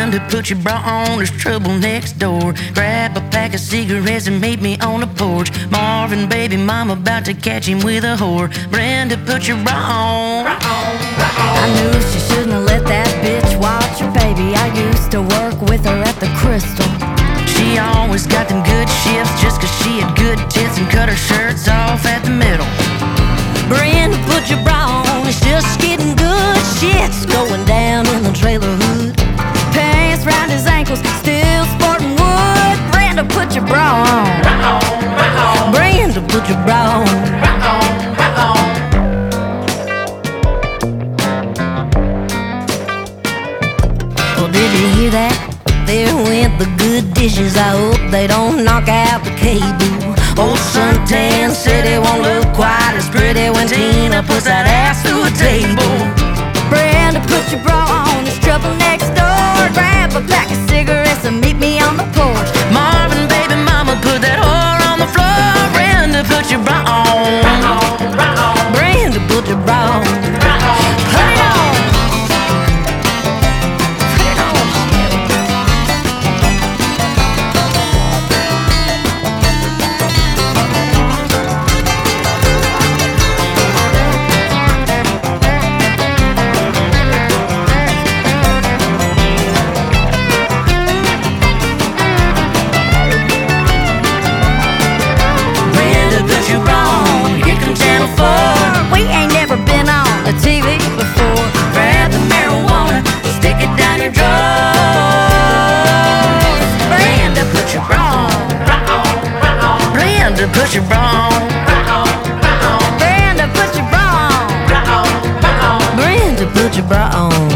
Brenda, put your bra on, there's trouble next door. Grab a pack of cigarettes and meet me on the porch. Marvin, baby, mama about to catch him with a whore. Brenda, put your bra on. I knew she shouldn't have let that bitch watch her baby. I used to work with her at the Crystal. She always got them good shifts just cause she had good tits and cut her shirts off at the middle. Brenda, put your bra on, it's just getting good. Shit's going down in the trailer hood. Pants round his ankles, still sporting wood. Brenda, put your bra on. Brenda, put your bra on. Well, did you hear that? There went the good dishes. I hope they don't knock out the cable. Old suntan city won't look quite as pretty when Tina puts that ass through a table. Brenda, put your bra on, there's trouble next door. Grab a pack of cigarettes and meet me on the porch. Marvin, baby, mama, put that whore on the floor. Brenda, put your bra on. Brenda, put your bra on. Put it on. Put it on. We ain't never been on the TV before. Grab the marijuana, stick it down your drawers. Brenda, put your bra on. Brenda, put your bra on. Brenda, put your bra on. Brenda, put your bra on.